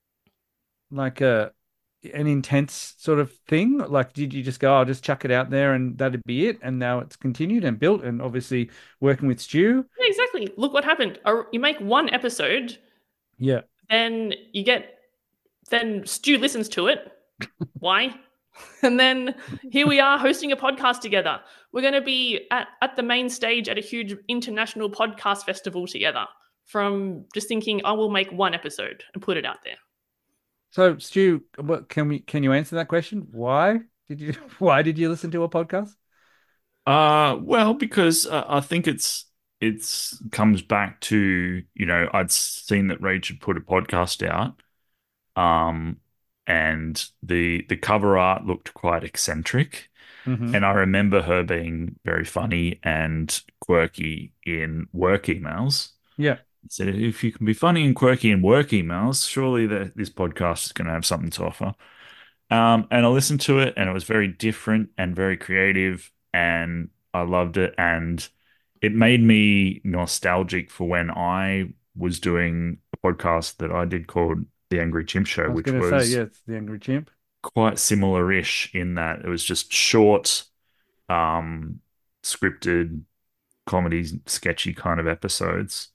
like an intense sort of thing? Like, did you just go, I'll just chuck it out there and that'd be it? And now it's continued and built and obviously working with Stu. Yeah, exactly. Look what happened. You make one episode. Yeah. Then you get Then Stu listens to it. Why? And then here we are hosting a podcast together. We're going to be at the main stage at a huge international podcast festival together. From just thinking, I will make one episode and put it out there. So, Stu, can you answer that question? Why did you listen to a podcast? Well, because I think it's comes back to, I'd seen that Rach had put a podcast out, and the cover art looked quite eccentric, and I remember her being very funny and quirky in work emails. Yeah. So if you can be funny and quirky in work emails, surely this podcast is going to have something to offer. And I listened to it, and it was very different and very creative, and I loved it. And it made me nostalgic for when I was doing a podcast that I did called The Angry Chimp Show, which was it's The Angry Chimp. Quite similar-ish in that it was just short, scripted, comedy, sketchy kind of episodes.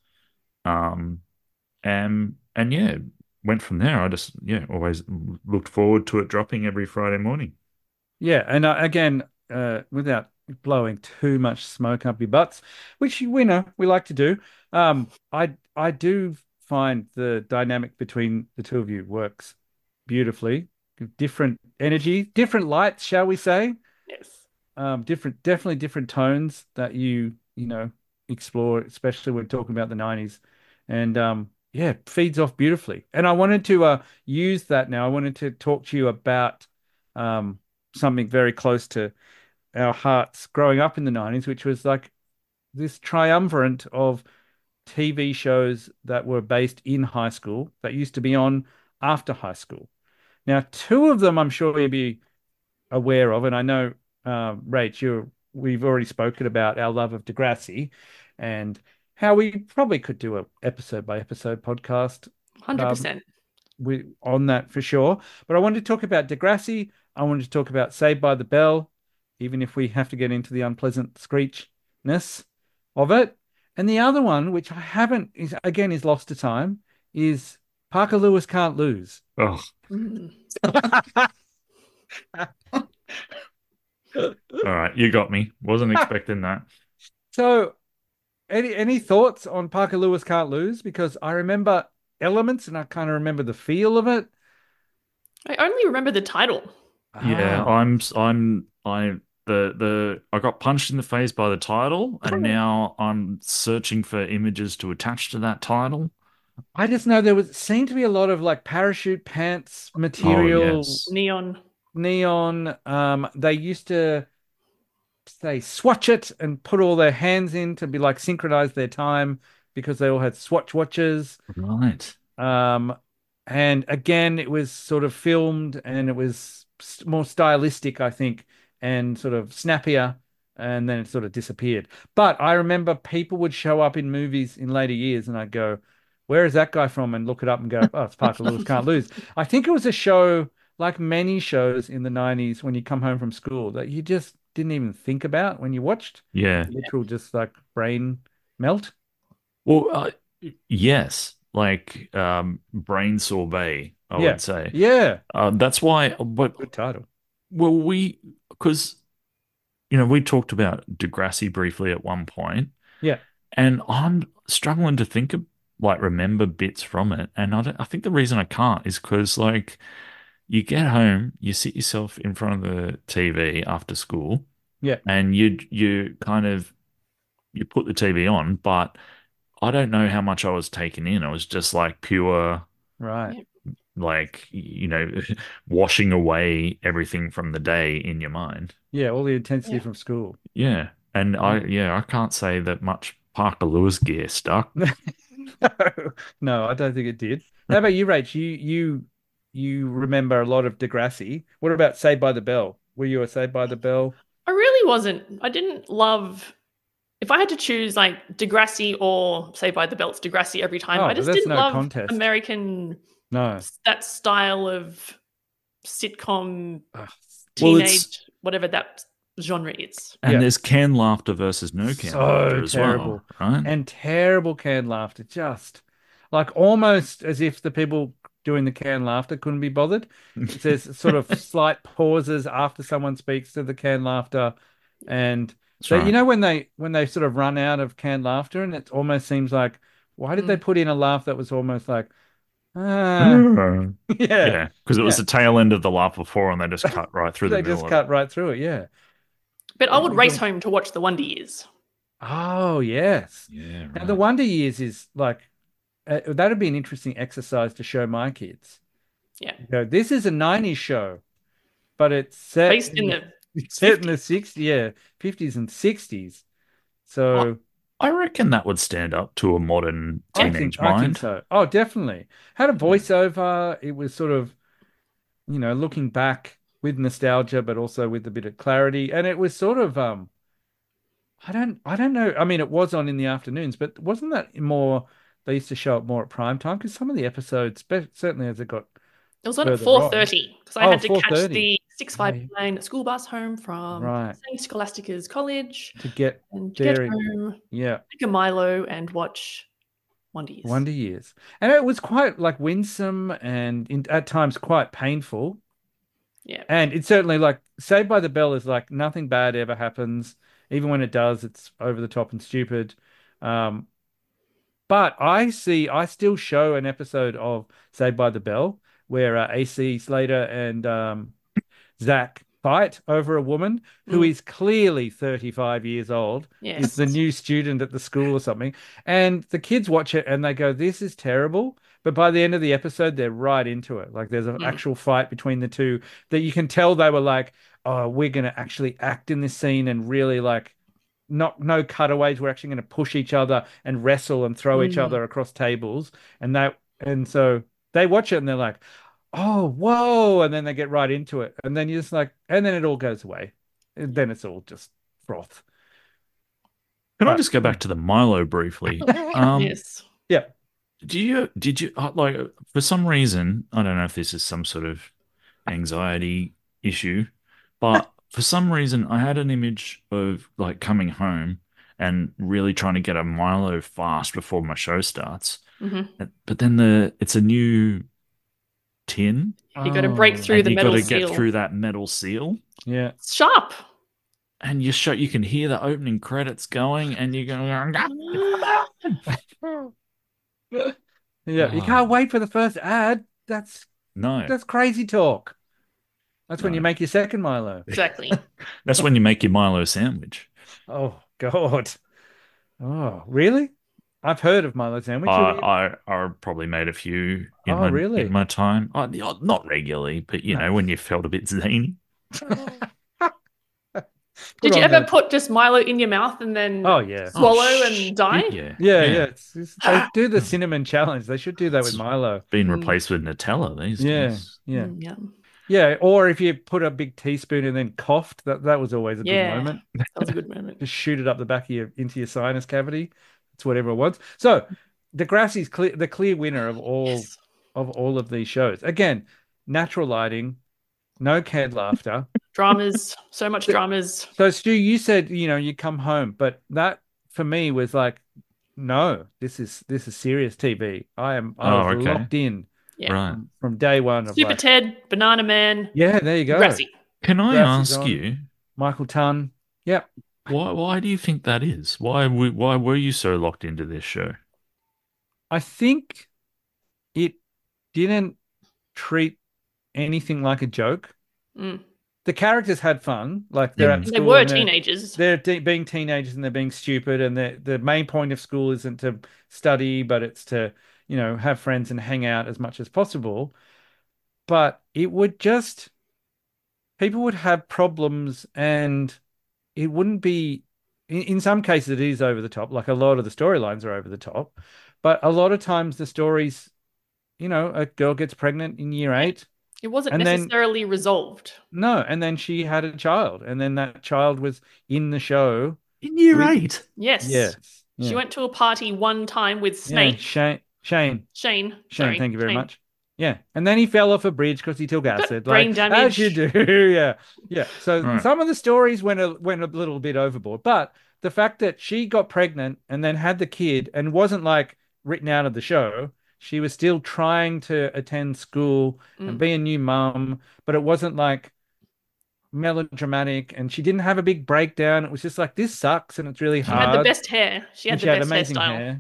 And yeah, went from there. I just always looked forward to it dropping every Friday morning. Yeah, and again, without blowing too much smoke up your butts, which we like to do. I do find the dynamic between the two of you works beautifully. Different energy, different lights, shall we say? Yes. Definitely different tones that you explore, especially when talking about the 90s. And feeds off beautifully. And I wanted to use that now. I wanted to talk to you about something very close to our hearts growing up in the 90s, which was like this triumvirate of TV shows that were based in high school that used to be on after high school. Now, two of them I'm sure you'll be aware of, and I know, Rach, we've already spoken about our love of Degrassi and how we probably could do a episode by episode podcast. 100%. On that for sure. But I wanted to talk about Degrassi. I wanted to talk about Saved by the Bell, even if we have to get into the unpleasant screechness of it. And the other one, which I haven't, is lost to time, is Parker Lewis Can't Lose. Oh. All right, you got me. Wasn't expecting that. So, any thoughts on Parker Lewis Can't Lose? Because I remember elements and I kind of remember the feel of it. I only remember the title. Yeah, I got punched in the face by the title, and now I'm searching for images to attach to that title. I just know seemed to be a lot of like parachute pants material, yes. Neon. They used to say swatch it and put all their hands in to be like synchronize their time because they all had Swatch watches. Right. And again, it was sort of filmed and it was more stylistic, I think, and sort of snappier. And then it sort of disappeared. But I remember people would show up in movies in later years and I'd go, where is that guy from? And look it up and go, oh, it's Parker Lewis Can't Lose. I think it was a show, like many shows in the 90s when you come home from school, that you just didn't even think about when you watched. Yeah. Literal just like brain melt. Well, yes, like brain sorbet, I would say. Yeah. That's why. But good title. Well, because we talked about Degrassi briefly at one point. Yeah. And I'm struggling to remember bits from it. And I think the reason I can't is because like you get home, you sit yourself in front of the TV after school. Yeah. And you kind of you put the TV on, but I don't know how much I was taking in. It was just like pure, right, like washing away everything from the day in your mind. Yeah, all the intensity from school. Yeah, and I can't say that much Parker Lewis gear stuck. No, I don't think it did. How about you, Rach? You remember a lot of Degrassi. What about Saved by the Bell? Were you a Saved by the Bell? I really wasn't. I didn't love. If I had to choose like Degrassi or Saved by the Bell, it's Degrassi every time. I just didn't love American. No, that style of sitcom, teenage, whatever that genre is. And there's canned laughter versus no canned laughter as terrible. Well, right? And terrible canned laughter, just like almost as if the people doing the canned laughter, couldn't be bothered. It says sort of slight pauses after someone speaks to the canned laughter, and That's they, right. when they sort of run out of canned laughter, and it almost seems like, why did they put in a laugh that was almost like, ah, yeah, Yeah, because it was yeah, the tail end of the laugh before, and they just cut right through the they middle just of cut right through it, yeah. But I would race Again- home to watch the Wonder Years. Oh yes. it. Yeah, Now the right. Wonder Years is like that'd be an interesting exercise to show my kids. Yeah. This is a 90s show, but it's set Based in the it's set in the 60s, yeah, 50s and 60s. So I reckon that would stand up to a modern teenage I think mind. so. Oh, definitely. Had a voiceover. It was sort of, looking back with nostalgia, but also with a bit of clarity. And it was sort of I don't know. I mean, it was on in the afternoons, but wasn't that more they used to show it more at prime time? Because some of the episodes, certainly as it got It was on at further on. 4:30 because I Oh, had to catch 4:30. the 659 school bus home from Right. St. Scholastica's College To get and to get there, home, yeah, take a Milo and watch Wonder Years. Wonder Years. And it was quite like winsome and at times quite painful. Yeah. And it's certainly like Saved by the Bell is like nothing bad ever happens. Even when it does, it's over the top and stupid. But I still show an episode of Saved by the Bell where AC Slater and Zach fight over a woman who is clearly 35 years old, Yes. is the new student at the school or something. And the kids watch it and they go, this is terrible. But by the end of the episode, they're right into it. Like there's an actual fight between the two that you can tell they were like, oh, we're going to actually act in this scene and really like no cutaways. We're actually going to push each other and wrestle and throw each other across tables. And so they watch it and they're like, oh, whoa. And then they get right into it. And then you're just like, and then it all goes away. And then it's all just froth. Can I just go back to the Milo briefly? Yes. Yeah. Did you like for some reason, I don't know if this is some sort of anxiety issue, but for some reason I had an image of like coming home and really trying to get a Milo fast before my show starts. But then it's a new tin. You got to break through and the you got metal to get seal. through that metal seal. Yeah. It's sharp. And you can hear the opening credits going, and you go, Yeah. You can't wait for the first ad. That's no. crazy talk. That's when No. you make your second Milo. Exactly. That's when you make your Milo sandwich. Oh God. Oh, really? I've heard of Milo sandwich. I probably made a few really? in my time. Not regularly, but you know, when you felt a bit zany. Did you ever put just Milo in your mouth and then Oh yeah. swallow and die? Yeah. Yeah. They do the cinnamon challenge. They should do that with Milo. Been replaced with Nutella these days. Yeah. Yeah. Yeah. Or if you put a big teaspoon and then coughed, that was always a good Yeah. moment. That was a good moment. Just shoot it up the back of into your sinus cavity. That's what everyone wants. So Degrassi's the clear winner of all of these shows. Again, natural lighting, no canned laughter. Dramas, so much dramas. So Stu, you said, you come home, but that for me was like, no, this is serious TV. I was okay. locked in Yeah. Right. from day one of Super like, Ted, Banana Man, yeah, there you go. Grassy. Can I Grassie's ask on. you, Michael Tunn. Yep. why do you think that is? Why were you so locked into this show? I think it didn't treat anything like a joke. Mm. The characters had fun, like they're at They school were and teenagers. They're being teenagers and they're being stupid, and the main point of school isn't to study, but it's to have friends and hang out as much as possible. But it would just people would have problems, and it wouldn't be. In some cases, it is over the top. Like a lot of the storylines are over the top, but a lot of times the stories, a girl gets pregnant in year 8. It wasn't And then- necessarily resolved. No, and then she had a child, and then that child was in the show. In year With- 8? Yes. Yes. She Yeah. went to a party one time with Snake. Yeah, Shane, Shane. Sorry, thank you very Shane. much. Yeah, and then he fell off a bridge because he took acid. brain like, as you damage. do. Yeah. So Right. some of the stories went a little bit overboard, but the fact that she got pregnant and then had the kid and wasn't like written out of the show, She was still trying to attend school and be a new mum, but it wasn't like melodramatic, and she didn't have a big breakdown. It was just like, this sucks and it's really She hard. had the best hair. She had And the she had best amazing hairstyle. hair.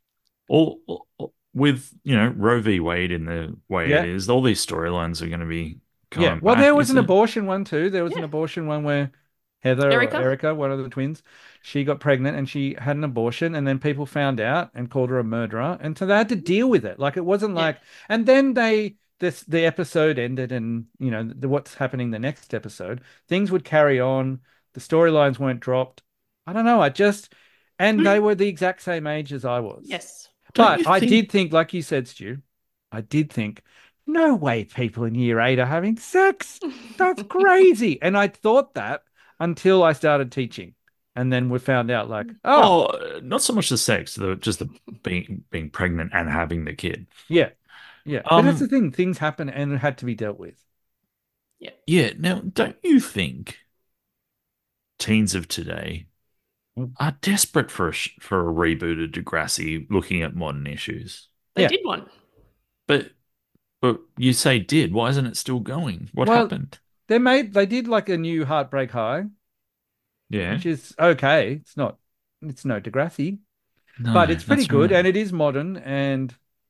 All with, Roe v. Wade in the way Yeah. it is, all these storylines are going to be Yeah. coming Well, back, there was an isn't it? abortion one too. There was an Yeah. abortion one where Heather Erica? or Erica, one of the twins, she got pregnant and she had an abortion, and then people found out and called her a murderer, and so they had to deal with it. Like, it wasn't Yeah. like, and then the episode ended, and what's happening the next episode, things would carry on. The storylines weren't dropped. I don't know. And they were the exact same age as I was. Yes. Don't you But I think- did think, like you said, Stu, I did think, no way people in year 8 are having sex. That's crazy. And I thought that until I started teaching. And then we found out, like, not so much the sex, just the being pregnant and having the kid. yeah. Yeah. But that's the thing. Things happen and it had to be dealt with. Yeah. Now, don't you think teens of today are desperate for a reboot of Degrassi looking at modern issues? They did one. But you say did. Why isn't it still going? What Well, happened? They did like a new Heartbreak High, Yeah. which is okay. It's no Degrassi, No, but it's pretty that's good, right. and it is modern, and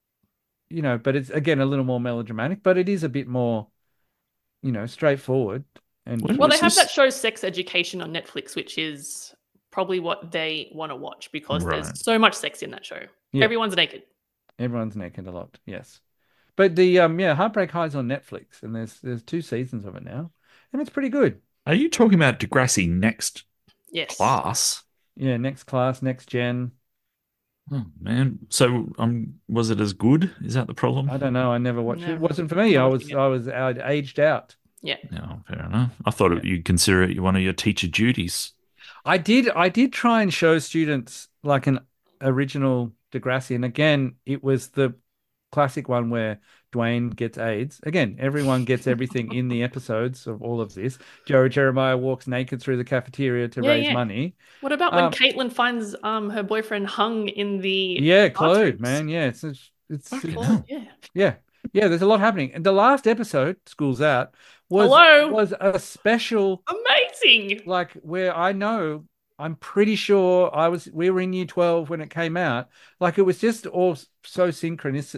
but it's again a little more melodramatic, but it is a bit more, straightforward. And When Well, they was have this- that show Sex Education on Netflix, which is probably what they want to watch because Right. there's so much sex in that show. Yeah. Everyone's naked. everyone's naked a lot, yes. But the Heartbreak High's on Netflix, and there's 2 seasons of it now, and it's pretty good. Are you talking about Degrassi Next Yes. Class? Yeah, next class, next gen. Oh man. So was it as good? Is that the problem? I don't know. I never watched it. No, It wasn't for me. not I watching was aged out. No, fair enough. I thought you'd consider it one of your teacher duties. I did try and show students like an original Degrassi, and again, it was the classic one where Dwayne gets AIDS. Again, everyone gets everything in the episodes of all of this. Joey Jeremiah walks naked through the cafeteria to raise money. What about when Caitlin finds her boyfriend hung in the Chloe, bathrooms? man, yeah, Fucking hell. Yeah. yeah. There's a lot happening. And the last episode, School's Out, was a special, Amazing. like, where I'm pretty sure we were in year 12 when it came out. Like, it was just all so synchronous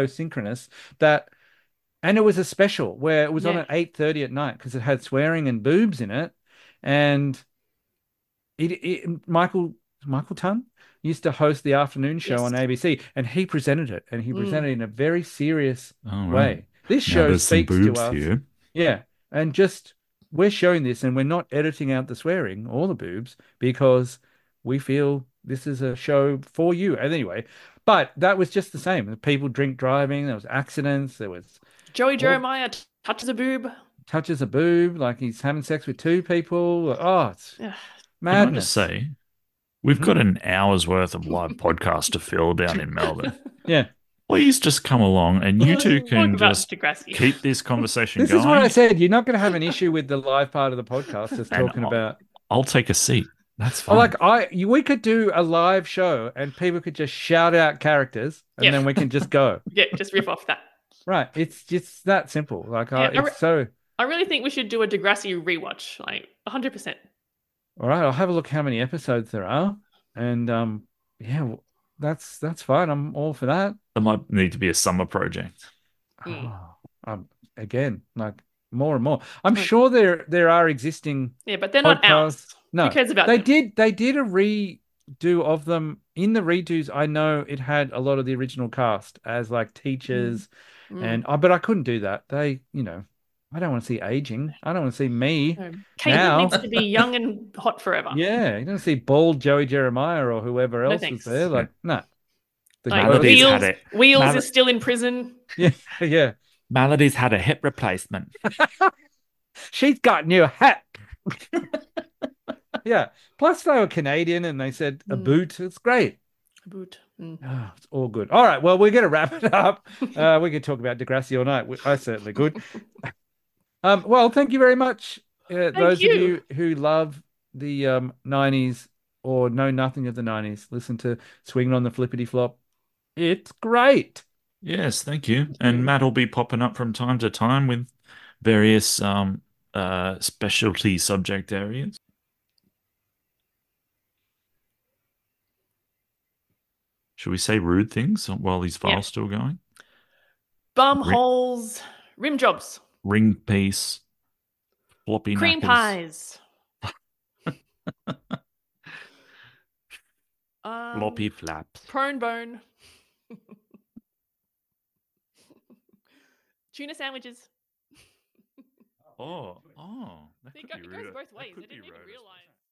that, and it was a special where it was on at 8:30 at night because it had swearing and boobs in it. And Michael Tunn used to host the afternoon show on ABC, and he presented it, and he presented it in a very serious way. This show there's some speaks to boobs us. here. Yeah. And just, we're showing this, and we're not editing out the swearing or the boobs because we feel this is a show for you. And anyway, but that was just the same. People drink driving, there was accidents, there was Joey Jeremiah touches a boob. touches a boob, like he's having sex with 2 people. Oh, it's Yeah. Can I madness. just say, we've got an hour's worth of live podcast to fill down in Melbourne. Yeah. Please just come along, and you two Talk can about just Degrassi. keep this conversation This going. is what I said. You're not going to have an issue with the live part of the podcast just And talking about. I'll take a seat. That's fine. We could do a live show and people could just shout out characters and Yeah. then we can just go. Yeah, just riff off that. Right. It's just that simple. Like, I really think we should do a Degrassi rewatch, like 100%. All right. I'll have a look how many episodes there are. And that's fine. I'm all for that. That might need to be a summer project. Again, like more and more. I'm sure there are existing. Yeah, but they're not out. podcasts. No, Who cares about they them? did a redo of them. In the redos, I know it had a lot of the original cast as like teachers, and but I couldn't do that. They, I don't want to see aging. I don't want to see me. No, now. Caitlin needs to be young and hot forever. Yeah, you don't see bald Joey Jeremiah or whoever else is thanks. there. Like, no. The Like, girls- Melody's had it. Wheels Mal- is still in prison. yeah. Melody's had a hip replacement. She's got new hat. Yeah. Plus, they were Canadian and they said a boot. It's great. Boot. Oh, it's all good. All right. Well, we're going to wrap it up. We could talk about Degrassi all night. I certainly could. Well, thank you very much. Those of you who love the 90s or know nothing of the 90s, listen to Swinging on the Flippity Flop. It's great. Yes, thank you. And Matt will be popping up from time to time with various specialty subject areas. Should we say rude things while his Yeah. file's still going? Bum Ring, holes, rim jobs, ring piece, floppy cream knackers, pies, floppy flaps. prone bone, tuna sandwiches. Oh, that It could be goes rude. both That ways. I could be didn't even rude. realize.